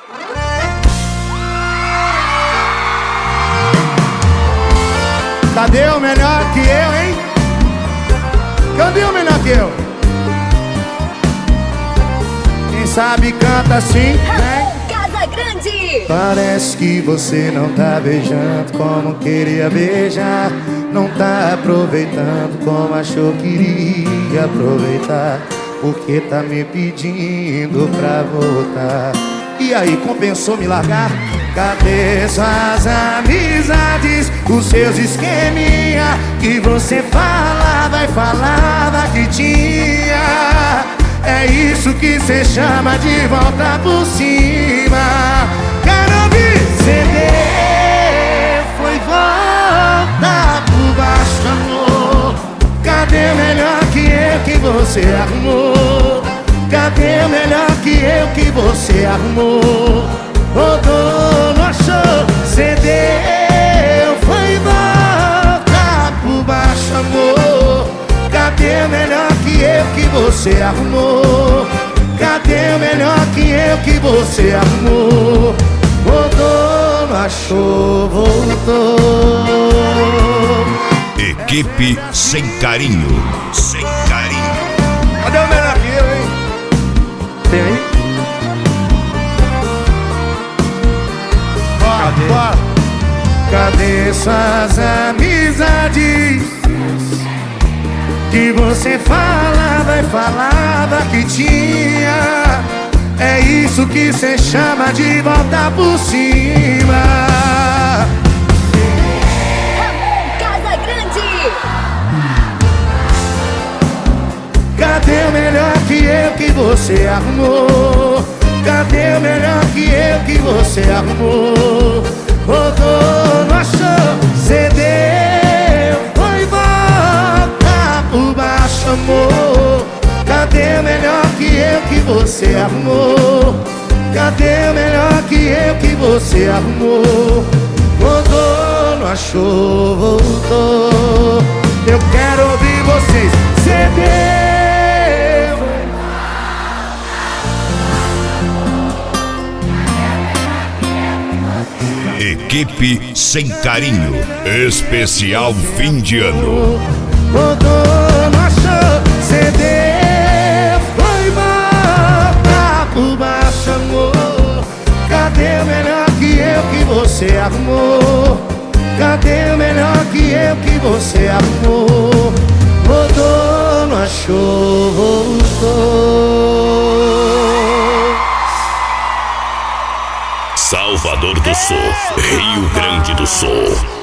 Cadê o melhor que eu, hein? Cadê o melhor que eu? Quem sabe canta assim, né? Casa Grande! Parece que você não tá beijando como queria beijar. Não tá aproveitando como achou que iria aproveitar. Porque tá me pedindo pra voltar. E aí, compensou me largar? Cadê suas amizades, os seus esqueminha que você falava e falava que tinha? É isso que cê chama de volta por cima. Quero ouvir CD, foi volta por baixo, amor. Cadê o melhor que você arrumou? Cadê o melhor que você arrumou? Rodou, não achou, cedeu, foi volta por baixo, amor. Cadê o melhor que você arrumou? Cadê o melhor que você arrumou? Rodou, não achou, voltou. Equipe Sem Carinho. Sem Carinho. Cadê o melhor que eu, hein? Tem aí? Cadê suas amizades que você falava e falava que tinha? É isso que cê chama de volta por cima. Casa Grande! Cadê o melhor que você arrumou? Cadê o melhor que você arrumou? Rodou, não achou, cedeu, foi volta por baixo, amor. Cadê o melhor que você arrumou? Cadê o melhor que você arrumou? Rodou, não achou, voltou. Eu quero ouvir vocês, cedeu. Equipe Sem Carinho. Especial fim de ano. Rodou, não achou, cedeu, foi volta por baixo, amor. Cadê o melhor que você arrumou? Cadê o melhor que você arrumou? Rodou, não achou, voltou. Salvador do Sul, Rio Grande do Sul.